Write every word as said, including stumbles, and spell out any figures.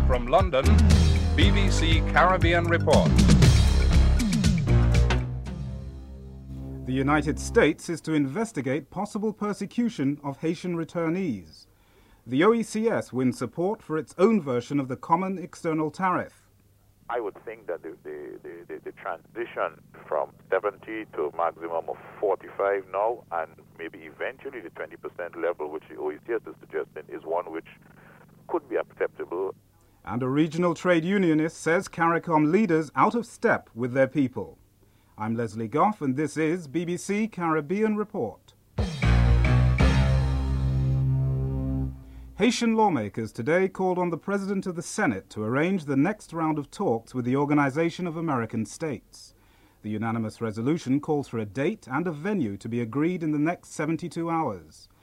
From London, B B C Caribbean Report. The United States is to investigate possible persecution of Haitian returnees. The O E C S wins support for its own version of the Common External Tariff. I would think that the, the, the, the, the transition from seventy to a maximum of forty-five now, and maybe eventually the twenty percent level, which the O E C S is suggesting, is one which could be acceptable. And a regional trade unionist says CARICOM leaders out of step with their people. I'm Leslie Goff, and this is B B C Caribbean Report. Haitian lawmakers today called on the President of the Senate to arrange the next round of talks with the Organization of American States. The unanimous resolution calls for a date and a venue to be agreed in the next seventy-two hours.